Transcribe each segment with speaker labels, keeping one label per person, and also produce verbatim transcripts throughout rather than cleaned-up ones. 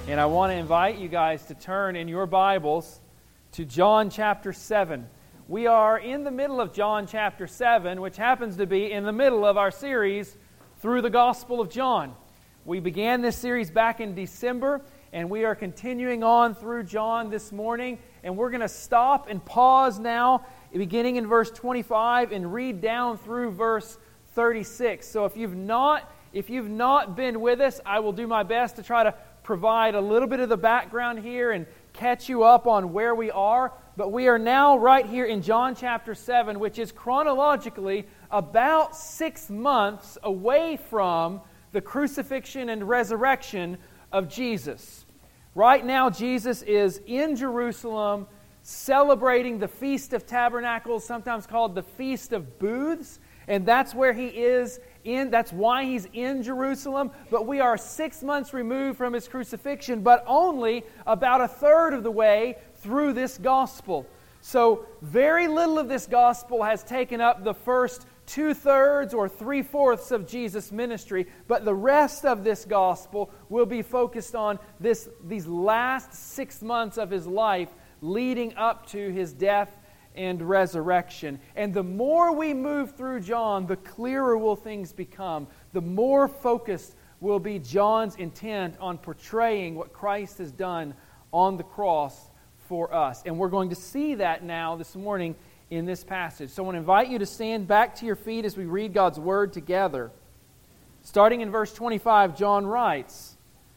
Speaker 1: And I want to invite you guys to turn in your Bibles to John chapter seven. We are in the middle of John chapter seven, which happens to be in the middle of our series through the Gospel of John. We began this series back in December, and we are continuing on through John this morning. And we're going to stop and pause now, beginning in verse twenty-five, and read down through verse thirty-six. So if you've not, if you've not been with us, I will do my best to try to provide a little bit of the background here and catch you up on where we are. But we are now right here in John chapter seven, which is chronologically about six months away from the crucifixion and resurrection of Jesus. Right now, Jesus is in Jerusalem celebrating the Feast of Tabernacles, sometimes called the Feast of Booths. And that's where he is in, that's why he's in Jerusalem. But we are six months removed from his crucifixion, but only about a third of the way through this gospel. So very little of this gospel has taken up the first two-thirds or three-fourths of Jesus' ministry, but the rest of this gospel will be focused on this, these last six months of his life leading up to his death and resurrection. And the more we move through John, the clearer will things become. The more focused will be John's intent on portraying what Christ has done on the cross for us. And we're going to see that now this morning in this passage. So I want to invite you to stand back to your feet as we read God's Word together. Starting in verse twenty-five, John writes,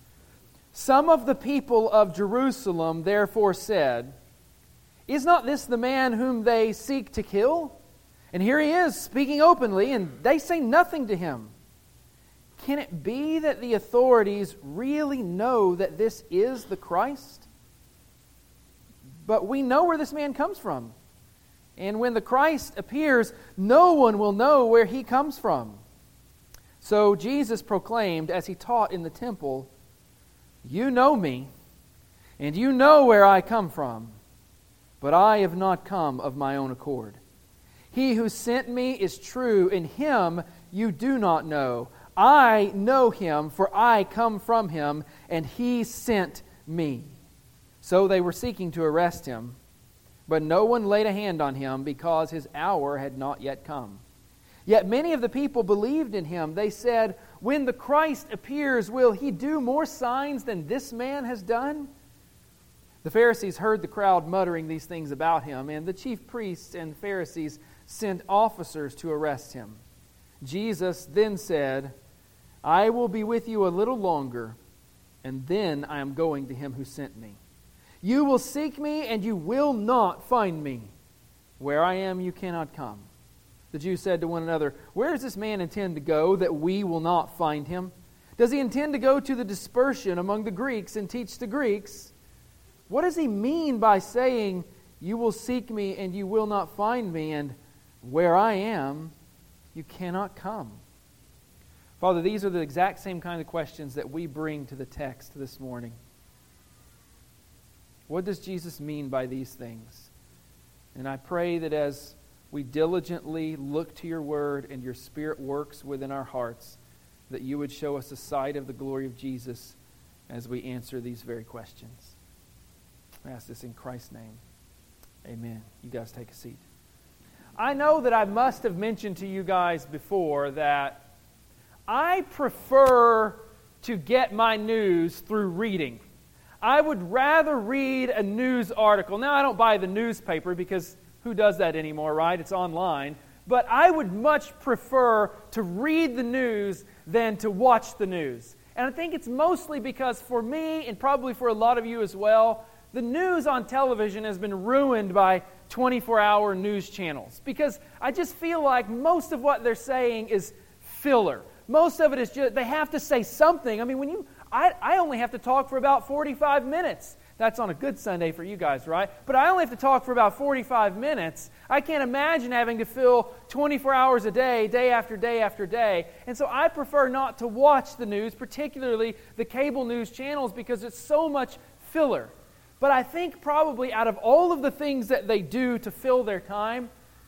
Speaker 1: "Some of the people of Jerusalem therefore said, 'Is not this the man whom they seek to kill? And here he is speaking openly, and they say nothing to him. Can it be that the authorities really know that this is the Christ? But we know where this man comes from. And when the Christ appears, no one will know where he comes from.' So Jesus proclaimed as he taught in the temple, 'You know me, and you know where I come from. But I have not come of my own accord. He who sent me is true, and him you do not know. I know him, for I come from him, and he sent me.' So they were seeking to arrest him, but no one laid a hand on him because his hour had not yet come. Yet many of the people believed in him. They said, 'When the Christ appears, will he do more signs than this man has done?' The Pharisees heard the crowd muttering these things about him, and the chief priests and Pharisees sent officers to arrest him. Jesus then said, 'I will be with you a little longer, and then I am going to him who sent me. You will seek me, and you will not find me. Where I am, you cannot come.' The Jews said to one another, 'Where does this man intend to go that we will not find him? Does he intend to go to the dispersion among the Greeks and teach the Greeks? What does he mean by saying, you will seek me and you will not find me, and where I am, you cannot come?'" Father, these are the exact same kind of questions that we bring to the text this morning. What does Jesus mean by these things? And I pray that as we diligently look to your word and your Spirit works within our hearts, that you would show us a sight of the glory of Jesus as we answer these very questions. I ask this in Christ's name. Amen. You guys take a seat. I know that I must have mentioned to you guys before that I prefer to get my news through reading. I would rather read a news article. Now, I don't buy the newspaper because who does that anymore, right? It's online. But I would much prefer to read the news than to watch the news. And I think it's mostly because for me, and probably for a lot of you as well, the news on television has been ruined by twenty-four hour news channels. Because I just feel like most of what they're saying is filler. Most of it is just, they have to say something. I mean, when you, I, I only have to talk for about forty-five minutes. That's on a good Sunday for you guys, right? But I only have to talk for about forty-five minutes. I can't imagine having to fill twenty-four hours a day, day after day after day. And so I prefer not to watch the news, particularly the cable news channels, because it's so much filler. But I think probably out of all of the things that they do to fill their time,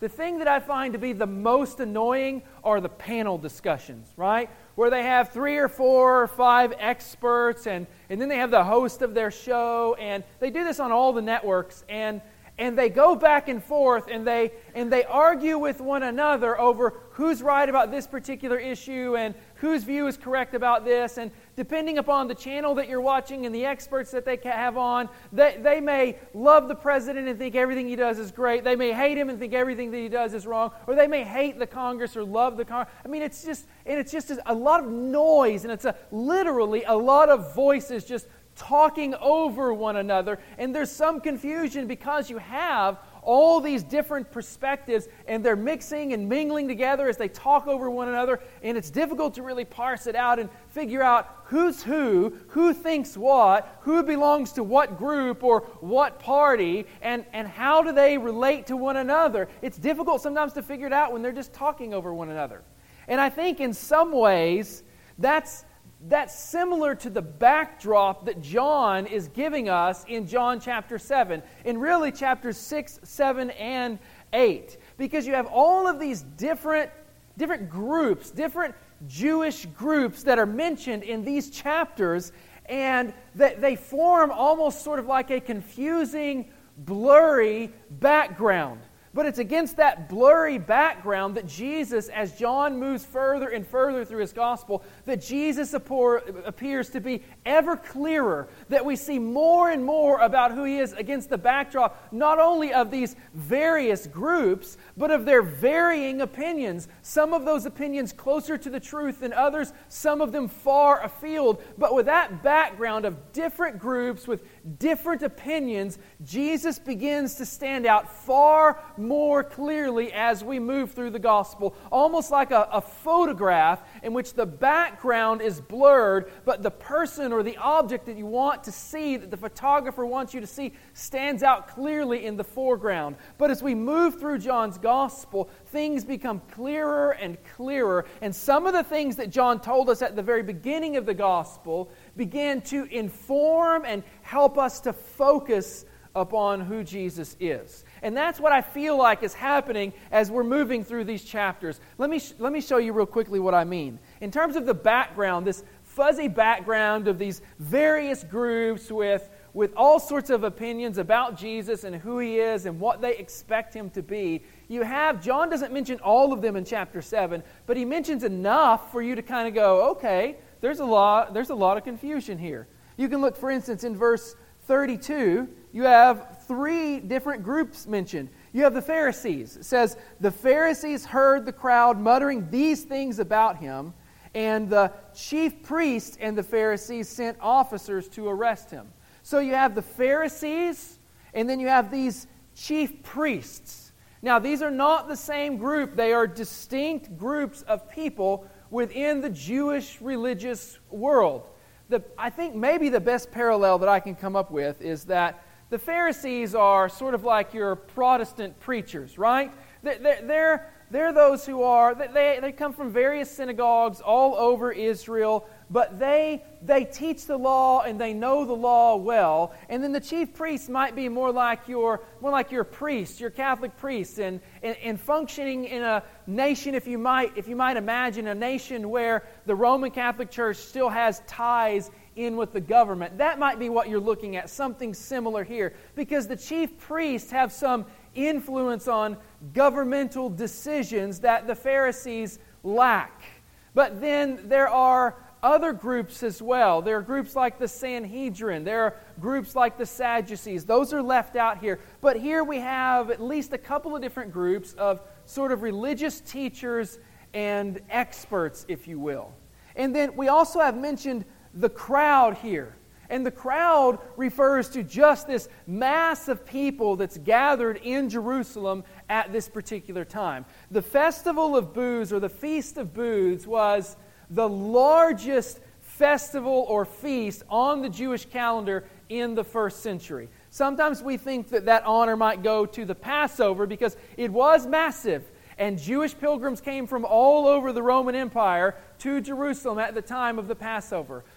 Speaker 1: the thing that I find to be the most annoying are the panel discussions, right? Where they have three or four or five experts, and, and then they have the host of their show, and they do this on all the networks, and and they go back and forth, and they and they argue with one another over who's right about this particular issue and whose view is correct about this. And depending upon the channel that you're watching and the experts that they have on, they, they may love the president and think everything he does is great. They may hate him and think everything that he does is wrong. Or they may hate the Congress or love the Congress. I mean, it's just, and it's just a lot of noise, and it's a, literally a lot of voices just talking over one another, and there's some confusion because you have all these different perspectives, and they're mixing and mingling together as they talk over one another, and it's difficult to really parse it out and figure out who's who, who thinks what, who belongs to what group or what party, and, and how do they relate to one another. It's difficult sometimes to figure it out when they're just talking over one another. And I think in some ways, that's That's similar to the backdrop that John is giving us in John chapter seven, in really chapters six, seven, and eight. Because you have all of these different, different groups, different Jewish groups that are mentioned in these chapters, and that they form almost sort of like a confusing, blurry background. But it's against that blurry background that Jesus, as John moves further and further through his gospel, that Jesus appears to be ever clearer, that we see more and more about who he is against the backdrop, not only of these various groups, but of their varying opinions. Some of those opinions closer to the truth than others, some of them far afield. But with that background of different groups with different opinions, Jesus begins to stand out far more clearly as we move through the gospel, almost like a, a photograph in which the background is blurred, but the person or the object that you want to see, that the photographer wants you to see, stands out clearly in the foreground. But as we move through John's gospel, things become clearer and clearer, and some of the things that John told us at the very beginning of the gospel began to inform and help us to focus upon who Jesus is. And that's what I feel like is happening as we're moving through these chapters. Let me sh- let me show you real quickly what I mean. In terms of the background, this fuzzy background of these various groups with, with all sorts of opinions about Jesus and who he is and what they expect him to be, you have, John doesn't mention all of them in chapter seven, but he mentions enough for you to kind of go, okay, there's a lot, there's a lot of confusion here. You can look, for instance, in verse thirty-two, you have three different groups mentioned. You have the Pharisees. It says, the Pharisees heard the crowd muttering these things about him, and the chief priests and the Pharisees sent officers to arrest him. So you have the Pharisees, and then you have these chief priests. Now, these are not the same group. They are distinct groups of people within the Jewish religious world. The, I think maybe the best parallel that I can come up with is that the Pharisees are sort of like your Protestant preachers, right? They're, they're, they're those who are, they, they come from various synagogues all over Israel, but they, they teach the law and they know the law well. And then the chief priests might be more like your, more like your priests, your Catholic priests, and, and, and functioning in a nation, if you might, if you might imagine, a nation where the Roman Catholic Church still has ties in with the government. That might be what you're looking at, something similar here, because the chief priests have some influence on governmental decisions that the Pharisees lack. But then there are other groups as well. There are groups like the Sanhedrin. There are groups like the Sadducees. Those are left out here. But here we have at least a couple of different groups of sort of religious teachers and experts, if you will. And then we also have mentioned the crowd here. And the crowd refers to just this mass of people that's gathered in Jerusalem at this particular time. The Festival of Booths, or the Feast of Booths, was the largest festival or feast on the Jewish calendar in the first century. Sometimes we think that that honor might go to the Passover because it was massive. And Jewish pilgrims came from all over the Roman Empire to Jerusalem at the time of the Passover.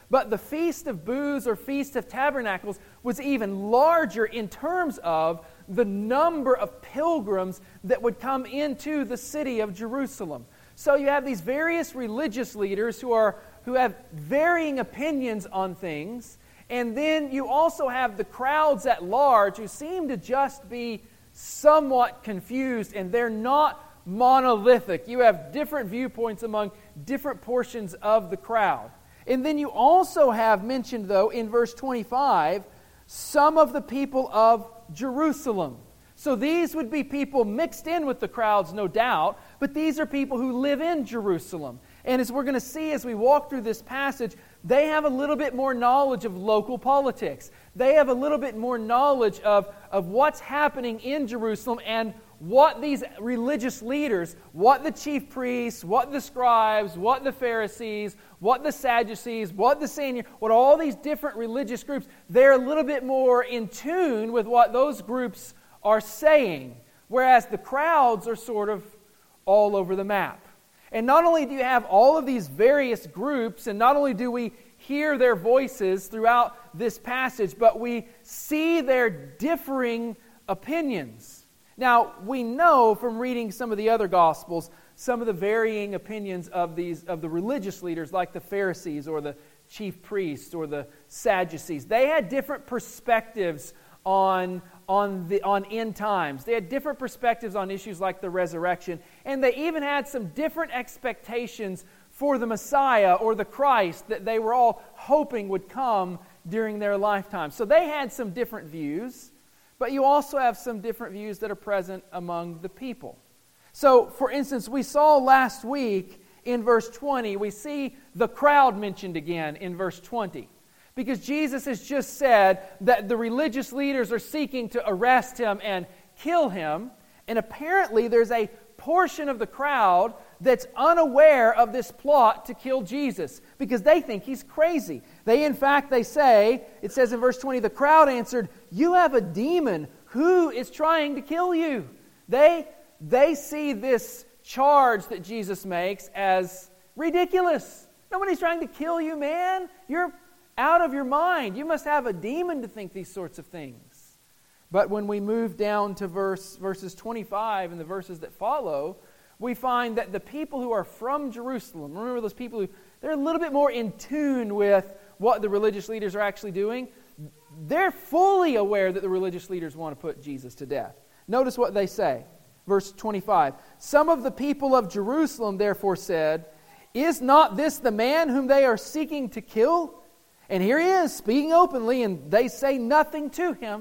Speaker 1: But the Feast of Booths or Feast of Tabernacles was even larger in terms of the number of pilgrims that would come into the city of Jerusalem. So you have these various religious leaders who are who have varying opinions on things, and then you also have the crowds at large who seem to just be somewhat confused, and they're not monolithic. You have different viewpoints among different portions of the crowd. And then you also have mentioned, though, in verse twenty-five, some of the people of Jerusalem. So these would be people mixed in with the crowds, no doubt, but these are people who live in Jerusalem. And as we're going to see as we walk through this passage, they have a little bit more knowledge of local politics. They have a little bit more knowledge of, of what's happening in Jerusalem and what these religious leaders, what the chief priests, what the scribes, what the Pharisees, what the Sadducees, what the senior, what all these different religious groups, they're a little bit more in tune with what those groups are saying, whereas the crowds are sort of all over the map. And not only do you have all of these various groups, and not only do we hear their voices throughout this passage, but we see their differing opinions. Now, we know from reading some of the other Gospels, some of the varying opinions of these of the religious leaders, like the Pharisees or the chief priests or the Sadducees. They had different perspectives on, on, the, on end times. They had different perspectives on issues like the resurrection, and they even had some different expectations for the Messiah or the Christ that they were all hoping would come during their lifetime. So they had some different views, but you also have some different views that are present among the people. So, for instance, we saw last week in verse twenty, we see the crowd mentioned again in verse twenty. Because Jesus has just said that the religious leaders are seeking to arrest him and kill him. And apparently there's a portion of the crowd that's unaware of this plot to kill Jesus because they think he's crazy. They, in fact, they say, it says in verse twenty, the crowd answered, "You have a demon. Who is trying to kill you?" They, they see this charge that Jesus makes as ridiculous. Nobody's trying to kill you, man. You're out of your mind. You must have a demon to think these sorts of things. But when we move down to verse verses twenty-five and the verses that follow, we find that the people who are from Jerusalem, remember those people who, they're a little bit more in tune with what the religious leaders are actually doing. They're fully aware that the religious leaders want to put Jesus to death. Notice what they say. Verse twenty-five, some of the people of Jerusalem therefore said, "Is not this the man whom they are seeking to kill? And here he is, speaking openly, and they say nothing to him."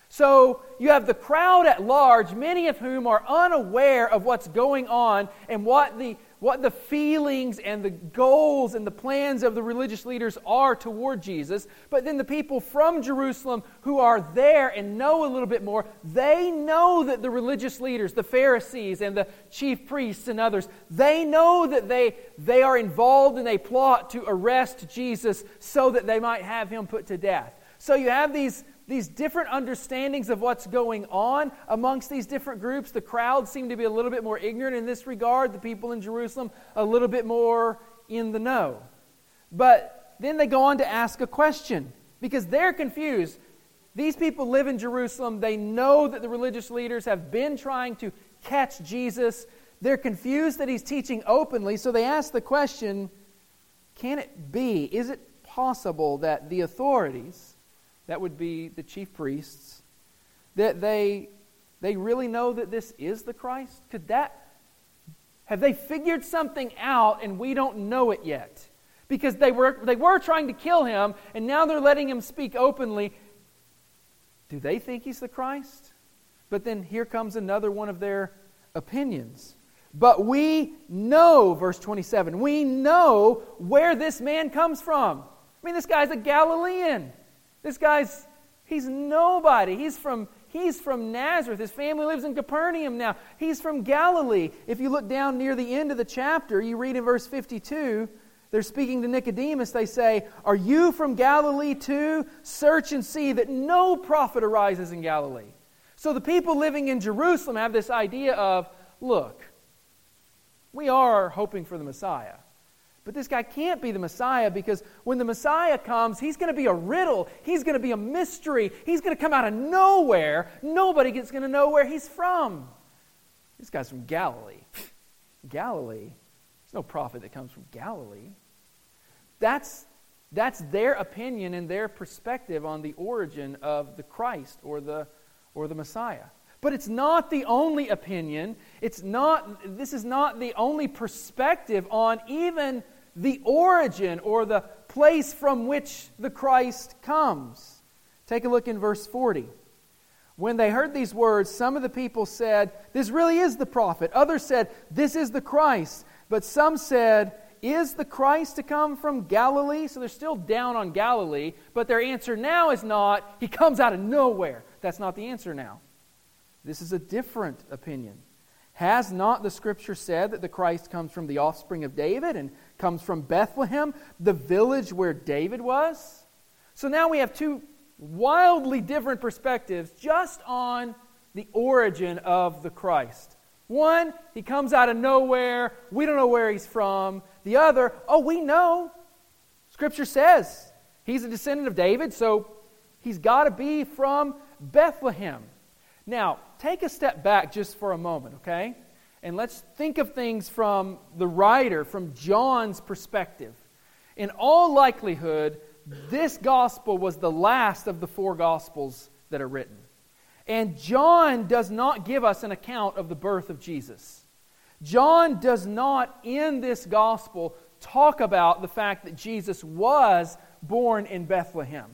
Speaker 1: So you have the crowd at large, many of whom are unaware of what's going on and what the what the feelings and the goals and the plans of the religious leaders are toward Jesus. But then the people from Jerusalem who are there and know a little bit more, they know that the religious leaders, the Pharisees and the chief priests and others, they know that they, they are involved in a plot to arrest Jesus so that they might have him put to death. So you have these These different understandings of what's going on amongst these different groups. The crowd seem to be a little bit more ignorant in this regard. The people in Jerusalem a little bit more in the know. But then they go on to ask a question because they're confused. These people live in Jerusalem. They know that the religious leaders have been trying to catch Jesus. They're confused that he's teaching openly. So they ask the question, can it be, is it possible that the authorities, that would be the chief priests, that they they really know that this is the Christ? Could that, have they figured something out and we don't know it yet? Because they were they were trying to kill him and now they're letting him speak openly. Do they think he's the Christ? But then here comes another one of their opinions. But we know, verse twenty-seven, we know where this man comes from. I mean, this guy's a Galilean. This guy's, he's nobody. He's from, he's from Nazareth. His family lives in Capernaum now. He's from Galilee. If you look down near the end of the chapter, you read in verse fifty-two, they're speaking to Nicodemus. They say, "Are you from Galilee too? Search and see that no prophet arises in Galilee." So the people living in Jerusalem have this idea of, look, we are hoping for the Messiah. But this guy can't be the Messiah, because when the Messiah comes, he's going to be a riddle. He's going to be a mystery. He's going to come out of nowhere. Nobody is going to know where he's from. This guy's from Galilee. Galilee? There's no prophet that comes from Galilee. That's, that's their opinion and their perspective on the origin of the Christ or the, or the Messiah. But it's not the only opinion. It's not, this is not the only perspective on even the origin or the place from which the Christ comes. Take a look in verse forty. When they heard these words, some of the people said, "This really is the prophet." Others said, "This is the Christ." But some said, "Is the Christ to come from Galilee?" So they're still down on Galilee, but their answer now is not, "He comes out of nowhere." That's not the answer now. This is a different opinion. Has not the Scripture said that the Christ comes from the offspring of David and comes from Bethlehem, the village where David was? So now we have two wildly different perspectives just on the origin of the Christ. One, he comes out of nowhere. We don't know where he's from. The other, oh, we know. Scripture says he's a descendant of David, so he's got to be from Bethlehem. Now, take a step back just for a moment, okay? And let's think of things from the writer, from John's perspective. In all likelihood, this gospel was the last of the four gospels that are written. And John does not give us an account of the birth of Jesus. John does not, in this gospel, talk about the fact that Jesus was born in Bethlehem.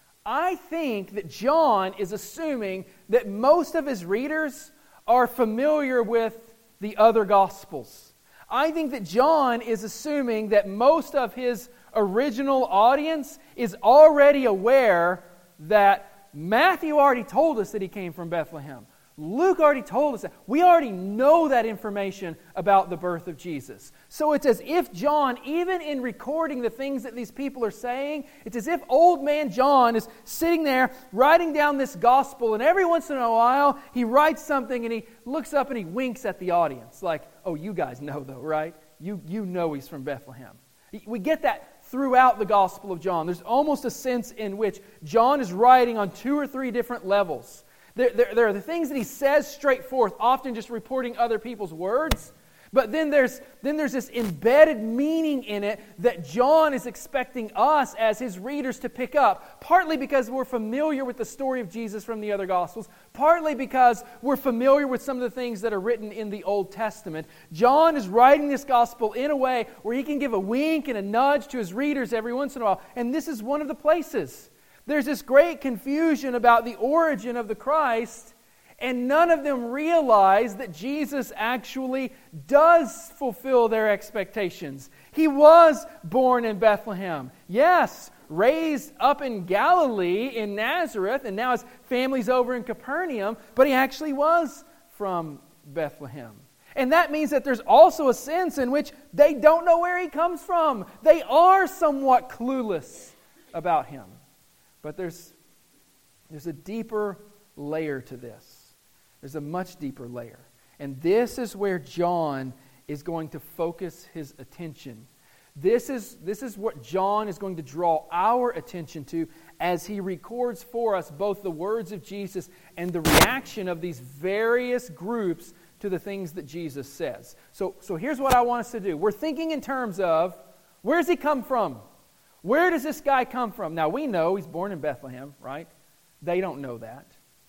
Speaker 1: I think that John is assuming that most of his readers are familiar with the other Gospels. I think that John is assuming that most of his original audience is already aware that Matthew already told us that he came from Bethlehem. Luke already told us that. We already know that information about the birth of Jesus. So it's as if John, even in recording the things that these people are saying, it's as if old man John is sitting there writing down this gospel, and every once in a while he writes something and he looks up and he winks at the audience like, "Oh, you guys know though, right? You, you know he's from Bethlehem." We get that throughout the Gospel of John. There's almost a sense in which John is writing on two or three different levels. There, there, there are the things that he says straight forth, often just reporting other people's words. But then there's, then there's this embedded meaning in it that John is expecting us as his readers to pick up. Partly because we're familiar with the story of Jesus from the other Gospels. Partly because we're familiar with some of the things that are written in the Old Testament. John is writing this Gospel in a way where he can give a wink and a nudge to his readers every once in a while. And this is one of the places. There's this great confusion about the origin of the Christ, and none of them realize that Jesus actually does fulfill their expectations. He was born in Bethlehem. Yes, raised up in Galilee, in Nazareth, and now his family's over in Capernaum, but he actually was from Bethlehem. And that means that there's also a sense in which they don't know where he comes from. They are somewhat clueless about him. But there's, there's a deeper layer to this. There's a much deeper layer. And this is where John is going to focus his attention. This is, this is what John is going to draw our attention to as he records for us both the words of Jesus and the reaction of these various groups to the things that Jesus says. So, so here's what I want us to do. We're thinking in terms of, where's he come from? Where does this guy come from? Now, we know he's born in Bethlehem, right? They don't know that.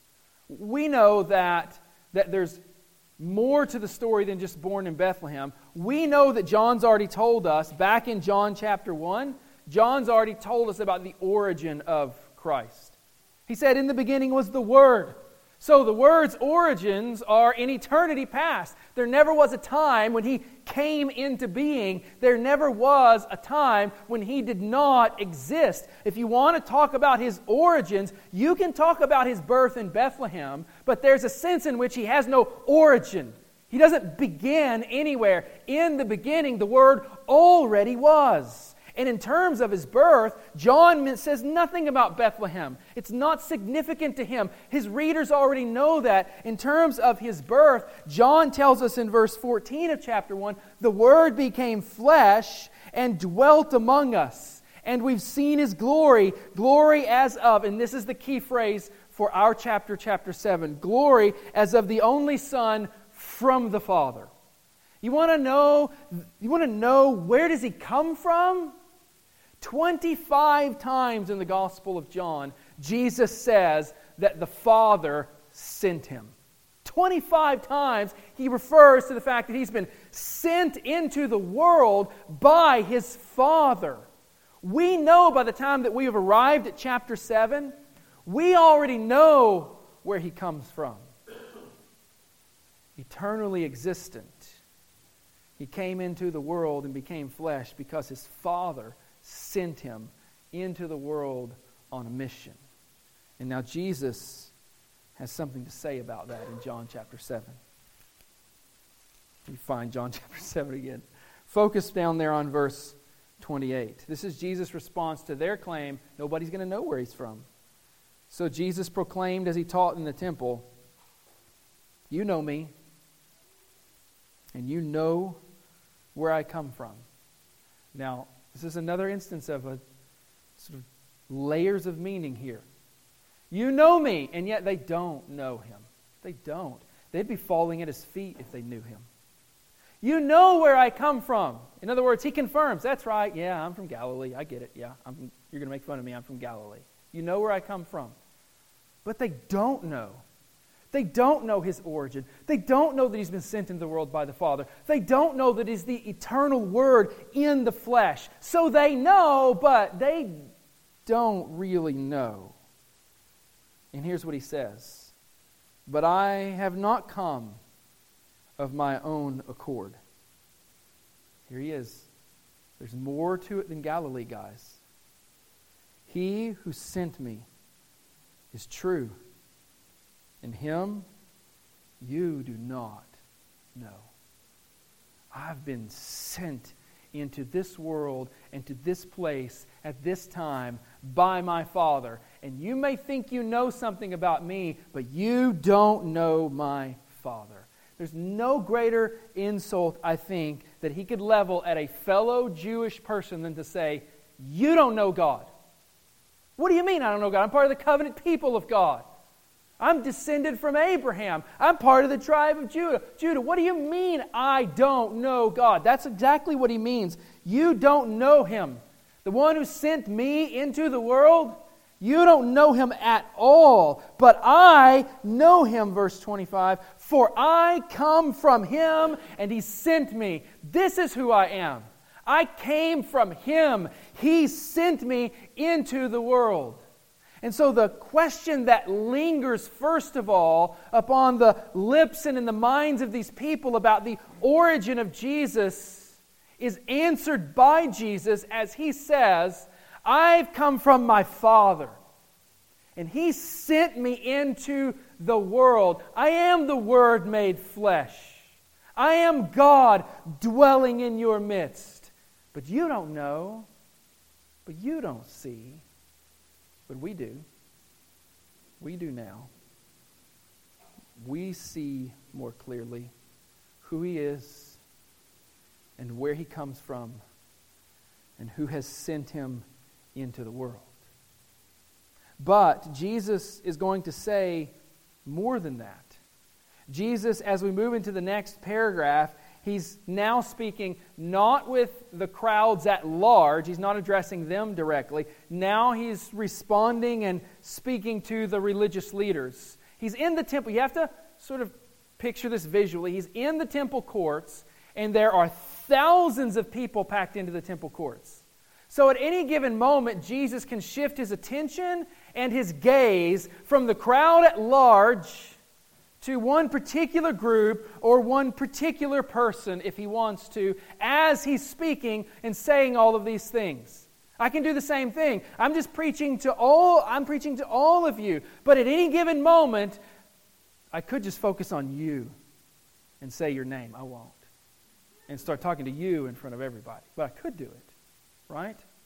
Speaker 1: We know that, that there's more to the story than just born in Bethlehem. We know that John's already told us, back in John chapter one, John's already told us about the origin of Christ. He said, "In the beginning was the Word." So the Word's origins are in eternity past. There never was a time when He came into being. There never was a time when He did not exist. If you want to talk about His origins, you can talk about His birth in Bethlehem, but there's a sense in which He has no origin. He doesn't begin anywhere. In the beginning, the Word already was. And in terms of his birth, John says nothing about Bethlehem. It's not significant to him. His readers already know that. In terms of his birth, John tells us in verse fourteen of chapter one, the Word became flesh and dwelt among us. And we've seen His glory, glory as of, and this is the key phrase for our chapter, chapter seven, glory as of the only Son from the Father. You want to know, you want to know where does He come from? twenty-five times in the Gospel of John, Jesus says that the Father sent Him. twenty-five times He refers to the fact that He's been sent into the world by His Father. We know by the time that we have arrived at chapter seven, we already know where He comes from. Eternally existent. He came into the world and became flesh because His Father sent Him into the world on a mission. And now Jesus has something to say about that in John chapter seven. You find John chapter seven again. Focus down there on verse twenty-eight. This is Jesus' response to their claim, nobody's going to know where He's from. So Jesus proclaimed as He taught in the temple, "You know me, and you know where I come from." Now, this is another instance of a sort of layers of meaning here. You know me, and yet they don't know Him. They don't. They'd be falling at His feet if they knew Him. You know where I come from. In other words, He confirms, that's right, yeah, I'm from Galilee. I get it, yeah. I'm, you're going to make fun of me, I'm from Galilee. You know where I come from. But they don't know. They don't know His origin. They don't know that He's been sent into the world by the Father. They don't know that He's the eternal Word in the flesh. So they know, but they don't really know. And here's what He says. But I have not come of my own accord. Here He is. There's more to it than Galilee, guys. He who sent me is true. And Him you do not know. I've been sent into this world and to this place at this time by my Father. And you may think you know something about me, but you don't know my Father. There's no greater insult, I think, that he could level at a fellow Jewish person than to say, you don't know God. What do you mean I don't know God? I'm part of the covenant people of God. I'm descended from Abraham. I'm part of the tribe of Judah. Judah, what do you mean I don't know God? That's exactly what he means. You don't know Him. The one who sent me into the world, you don't know Him at all. But I know Him, verse twenty-five. For I come from Him and He sent me. This is who I am. I came from Him. He sent me into the world. And so the question that lingers first of all upon the lips and in the minds of these people about the origin of Jesus is answered by Jesus as He says, I've come from my Father, and He sent me into the world. I am the Word made flesh. I am God dwelling in your midst. But you don't know, but you don't see. But we do. We do now. We see more clearly who He is and where He comes from and who has sent Him into the world. But Jesus is going to say more than that. Jesus, as we move into the next paragraph, He's now speaking not with the crowds at large. He's not addressing them directly. Now He's responding and speaking to the religious leaders. He's in the temple. You have to sort of picture this visually. He's in the temple courts, and there are thousands of people packed into the temple courts. So at any given moment, Jesus can shift His attention and His gaze from the crowd at large to one particular group or one particular person if He wants to, as He's speaking and saying all of these things. I can do the same thing. I'm just preaching to all, I'm preaching to all of you. But at any given moment, I could just focus on you and say your name. I won't. And start talking to you in front of everybody. But I could do it, right?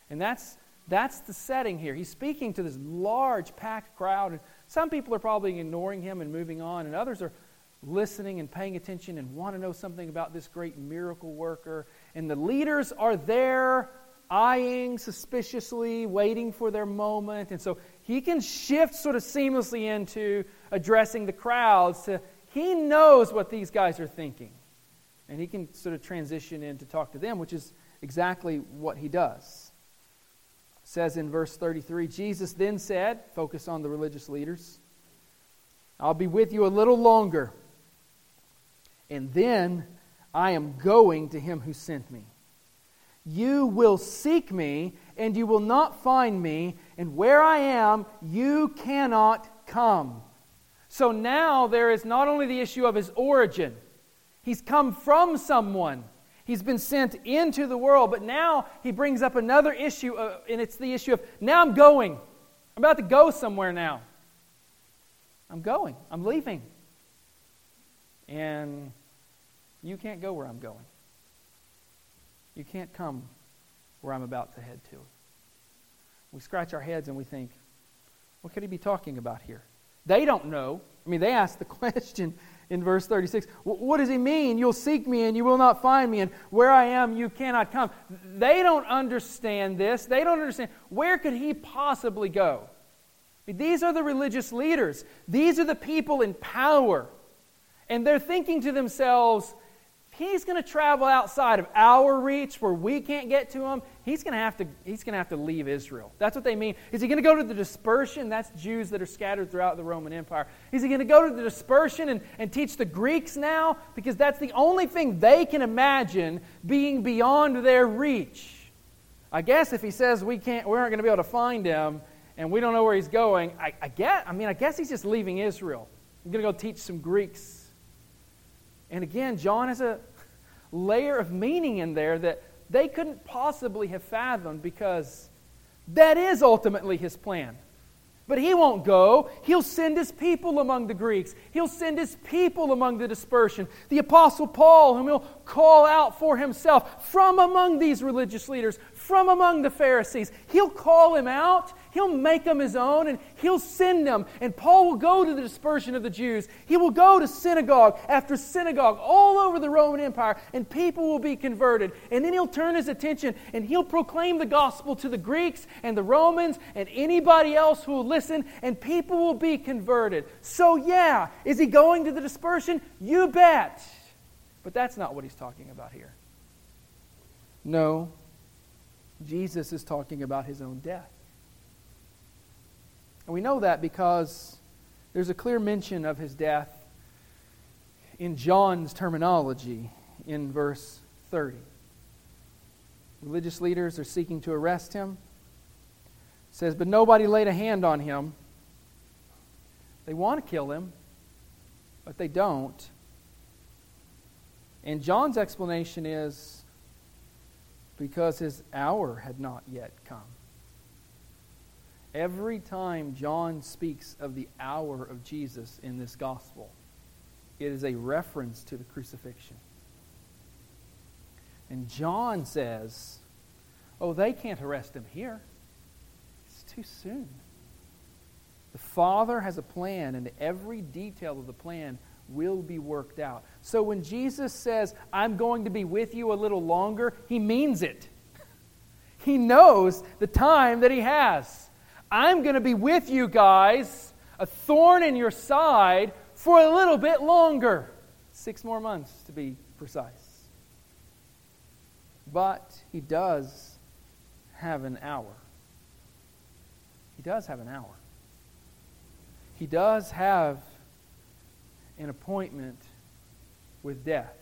Speaker 1: And that's that's the setting here. He's speaking to this large, packed crowd. And some people are probably ignoring him and moving on, and others are listening and paying attention and want to know something about this great miracle worker. And the leaders are there, eyeing suspiciously, waiting for their moment. And so he can shift sort of seamlessly into addressing the crowds. To, he knows what these guys are thinking. And he can sort of transition in to talk to them, which is exactly what he does. It says in verse thirty-three, Jesus then said, focus on the religious leaders, I'll be with you a little longer, and then I am going to him who sent me. You will seek me, and you will not find me, and where I am, you cannot come. So now there is not only the issue of his origin. He's come from someone. He's been sent into the world, but now he brings up another issue, uh, and it's the issue of, now I'm going. I'm about to go somewhere now. I'm going. I'm leaving. And you can't go where I'm going. You can't come where I'm about to head to. We scratch our heads and we think, what could he be talking about here? They don't know. I mean, they ask the question in verse thirty-six, what does he mean? You'll seek me and you will not find me, and where I am you cannot come. They don't understand this. They don't understand. Where could he possibly go? I mean, these are the religious leaders. These are the people in power. And they're thinking to themselves, if he's going to travel outside of our reach where we can't get to him, he's going to have to he's going to have to leave Israel. That's what they mean. Is he going to go to the dispersion? That's Jews that are scattered throughout the Roman Empire. Is he going to go to the dispersion and, and teach the Greeks now? Because that's the only thing they can imagine being beyond their reach. I guess if he says we can't, we aren't going to be able to find him, and we don't know where he's going, I, I guess, I mean, I guess he's just leaving Israel. I'm going to go teach some Greeks. And again, John has a layer of meaning in there that they couldn't possibly have fathomed, because that is ultimately his plan. But he won't go. He'll send his people among the Greeks. He'll send his people among the dispersion. The Apostle Paul, whom he'll call out for himself from among these religious leaders, from among the Pharisees. He'll call him out. He'll make them his own, and he'll send them. And Paul will go to the dispersion of the Jews. He will go to synagogue after synagogue all over the Roman Empire, and people will be converted. And then he'll turn his attention, and he'll proclaim the gospel to the Greeks and the Romans and anybody else who will listen, and people will be converted. So yeah, is he going to the dispersion? You bet. But that's not what he's talking about here. No, Jesus is talking about his own death. And we know that because there's a clear mention of his death in John's terminology in verse thirty. Religious leaders are seeking to arrest him. It says, but nobody laid a hand on him. They want to kill him, but they don't. And John's explanation is because his hour had not yet come. Every time John speaks of the hour of Jesus in this gospel, it is a reference to the crucifixion. And John says, oh, they can't arrest him here. It's too soon. The Father has a plan, and every detail of the plan will be worked out. So when Jesus says, I'm going to be with you a little longer, he means it. He knows the time that he has. I'm going to be with you guys, a thorn in your side, for a little bit longer. Six more months, to be precise. But he does have an hour. He does have an hour. He does have an appointment with death.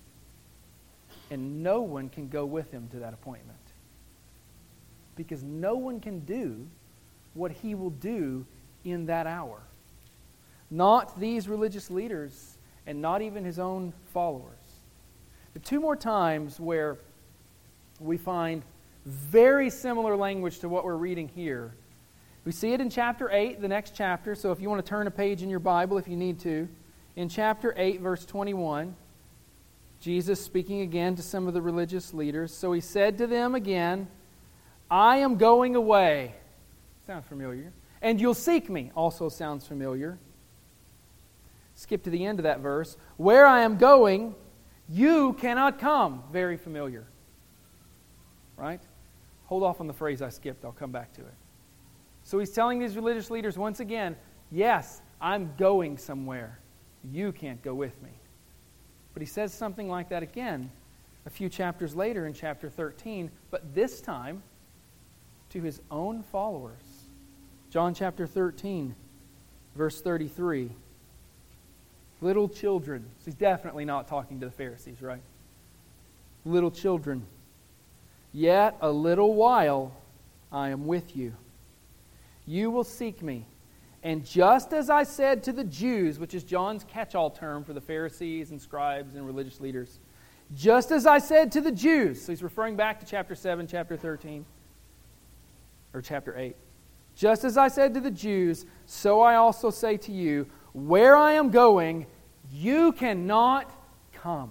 Speaker 1: And no one can go with him to that appointment. Because no one can do what he will do in that hour. Not these religious leaders, and not even his own followers. There are two more times where we find very similar language to what we're reading here. We see it in chapter eight, the next chapter, so if you want to turn a page in your Bible if you need to. In chapter eight, verse twenty-one, Jesus speaking again to some of the religious leaders. So he said to them again, I am going away. Sounds familiar. And you'll seek me. Also sounds familiar. Skip to the end of that verse. Where I am going, you cannot come. Very familiar. Right? Hold off on the phrase I skipped. I'll come back to it. So he's telling these religious leaders once again, yes, I'm going somewhere. You can't go with me. But he says something like that again a few chapters later in chapter thirteen, but this time to his own followers. John chapter thirteen, verse thirty-three. Little children. So he's definitely not talking to the Pharisees, right? Little children. Yet a little while I am with you. You will seek me. And just as I said to the Jews, which is John's catch-all term for the Pharisees and scribes and religious leaders, just as I said to the Jews, so he's referring back to chapter seven, chapter thirteen, or chapter eight. Just as I said to the Jews, so I also say to you, where I am going, you cannot come.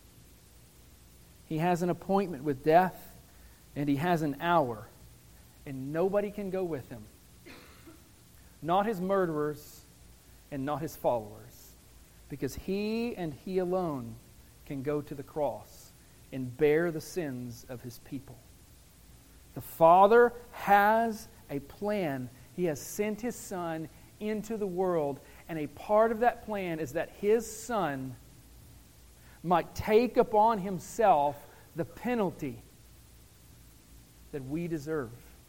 Speaker 1: He has an appointment with death, and he has an hour, and nobody can go with him. Not his murderers and not his followers, because he and he alone can go to the cross and bear the sins of his people. The Father has a plan. He has sent his Son into the world, and a part of that plan is that his Son might take upon himself the penalty that we deserve.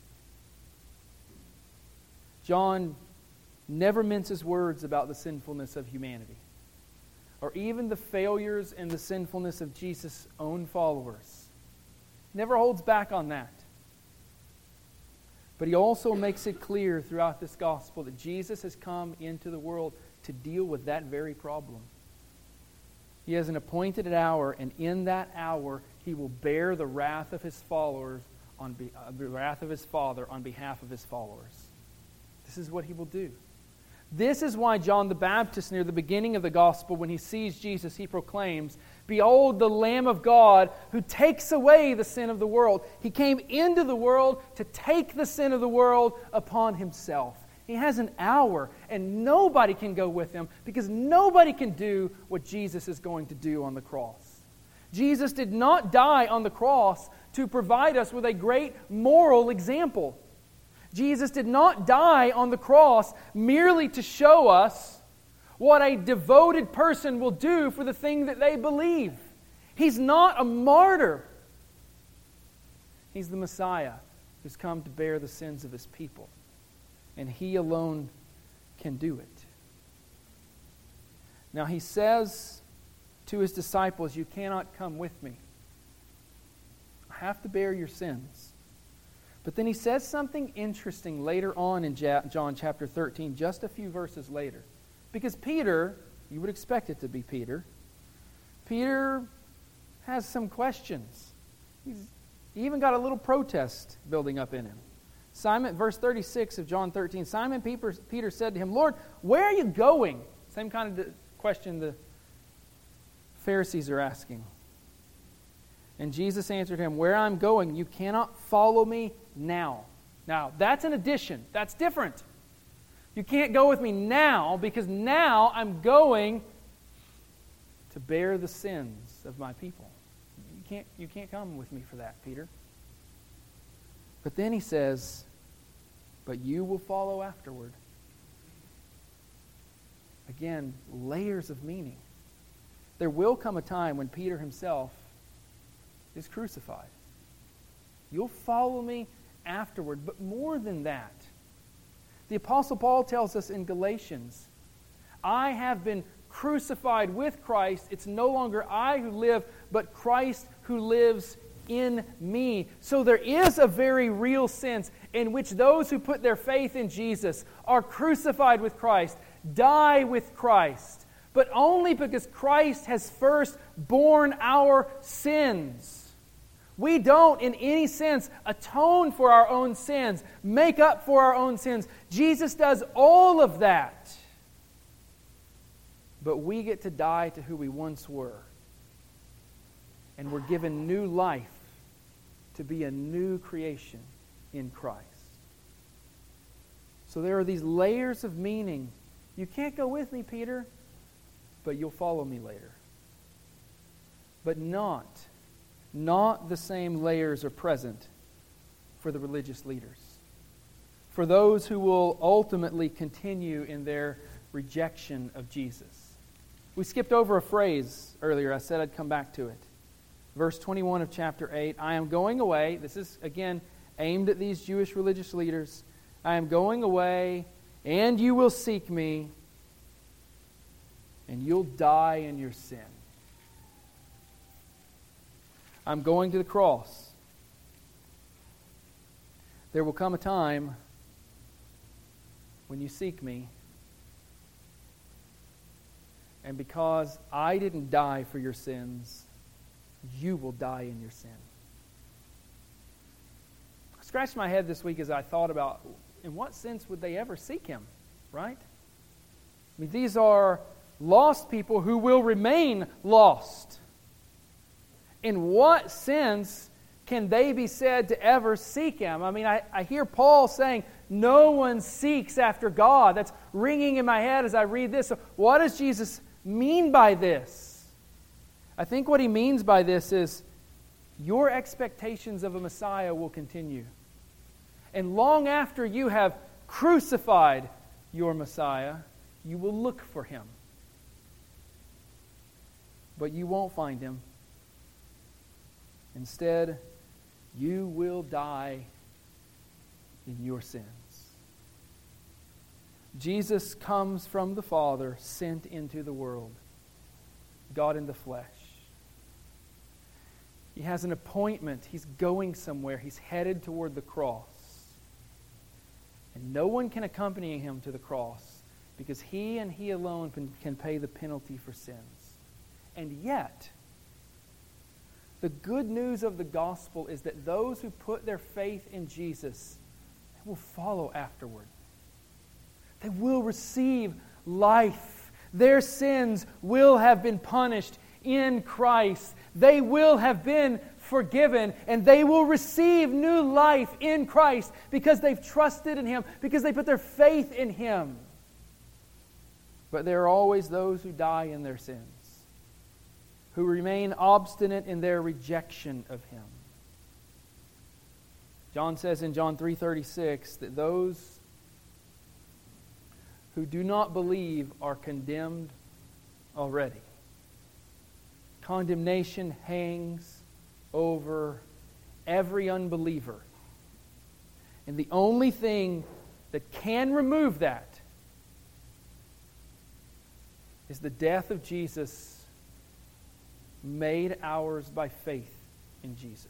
Speaker 1: John never minces words about the sinfulness of humanity, or even the failures and the sinfulness of Jesus' own followers. Never holds back on that. But he also makes it clear throughout this gospel that Jesus has come into the world to deal with that very problem. He has an appointed hour, and in that hour he will bear the wrath of his followers on be, uh, the wrath of his Father on behalf of his followers. This is what he will do. This is why John the Baptist, near the beginning of the gospel, when he sees Jesus, he proclaims, "Behold the Lamb of God who takes away the sin of the world." He came into the world to take the sin of the world upon himself. He has an hour, and nobody can go with him because nobody can do what Jesus is going to do on the cross. Jesus did not die on the cross to provide us with a great moral example. Jesus did not die on the cross merely to show us what a devoted person will do for the thing that they believe. He's not a martyr. He's the Messiah who's come to bear the sins of his people. And he alone can do it. Now he says to his disciples, you cannot come with me. I have to bear your sins. But then he says something interesting later on in John chapter thirteen, just a few verses later. Because Peter, you would expect it to be Peter, Peter has some questions. He's he even got a little protest building up in him. Simon, verse thirty-six of John thirteen, Simon Peter, Peter said to him, Lord, where are you going? Same kind of question the Pharisees are asking. And Jesus answered him, where I'm going, you cannot follow me now. Now, that's an addition. That's different. You can't go with me now because now I'm going to bear the sins of my people. You can't, you can't come with me for that, Peter. But then he says, but you will follow afterward. Again, layers of meaning. There will come a time when Peter himself is crucified. You'll follow me afterward. But more than that, the Apostle Paul tells us in Galatians, I have been crucified with Christ. It's no longer I who live, but Christ who lives in me. So there is a very real sense in which those who put their faith in Jesus are crucified with Christ, die with Christ, but only because Christ has first borne our sins. We don't, in any sense, atone for our own sins, make up for our own sins. Jesus does all of that. But we get to die to who we once were. And we're given new life to be a new creation in Christ. So there are these layers of meaning. You can't go with me, Peter, but you'll follow me later. But not, not the same layers are present for the religious leaders, for those who will ultimately continue in their rejection of Jesus. We skipped over a phrase earlier. I said I'd come back to it. Verse twenty-one of chapter eight, I am going away. This is, again, aimed at these Jewish religious leaders. I am going away, and you will seek me, and you'll die in your sin. I'm going to the cross. There will come a time when you seek me, and because I didn't die for your sins, you will die in your sin. I scratched my head this week as I thought about, in what sense would they ever seek Him, right? I mean, these are lost people who will remain lost. In what sense can they be said to ever seek Him? I mean, I, I hear Paul saying, no one seeks after God. That's ringing in my head as I read this. So what does Jesus mean by this? I think what He means by this is your expectations of a Messiah will continue. And long after you have crucified your Messiah, you will look for Him. But you won't find Him. Instead, you will die in your sins. Jesus comes from the Father, sent into the world. God in the flesh. He has an appointment. He's going somewhere. He's headed toward the cross. And no one can accompany Him to the cross because He and He alone can, can pay the penalty for sins. And yet, the good news of the gospel is that those who put their faith in Jesus will follow afterward. They will receive life. Their sins will have been punished in Christ. They will have been forgiven, and they will receive new life in Christ because they've trusted in Him, because they put their faith in Him. But there are always those who die in their sins, who remain obstinate in their rejection of Him. John says in John three thirty-six that those who do not believe are condemned already. Condemnation hangs over every unbeliever. And the only thing that can remove that is the death of Jesus made ours by faith in Jesus.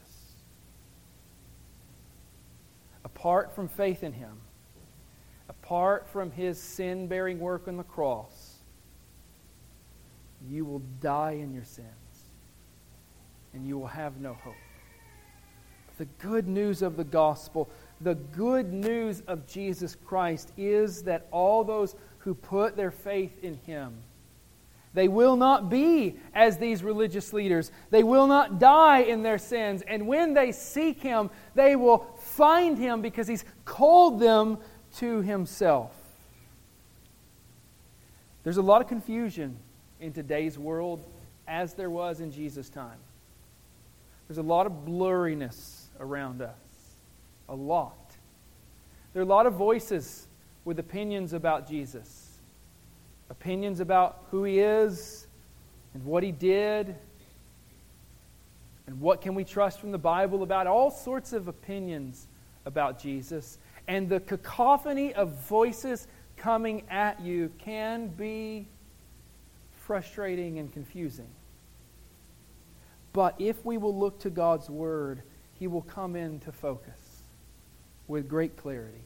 Speaker 1: Apart from faith in Him, apart from His sin-bearing work on the cross, you will die in your sins, and you will have no hope. The good news of the gospel, the good news of Jesus Christ is that all those who put their faith in Him, they will not be as these religious leaders. They will not die in their sins. And when they seek Him, they will find Him because He's called them to Himself. There's a lot of confusion in today's world as there was in Jesus' time. There's a lot of blurriness around us. A lot. There are a lot of voices with opinions about Jesus. Opinions about who He is and what He did and what can we trust from the Bible about all sorts of opinions about Jesus. And the cacophony of voices coming at you can be frustrating and confusing. But if we will look to God's Word, He will come into focus with great clarity.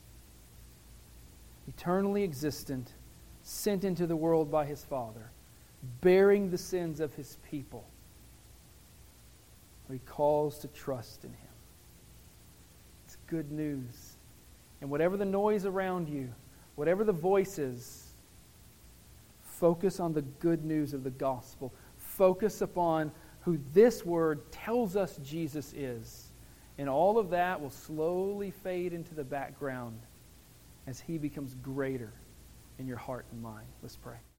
Speaker 1: Eternally existent, sent into the world by His Father, bearing the sins of His people, who He calls to trust in Him. It's good news. And whatever the noise around you, whatever the voices, focus on the good news of the gospel. Focus upon who this Word tells us Jesus is, And all of that will slowly fade into the background as He becomes greater in your heart and mind. Let's pray.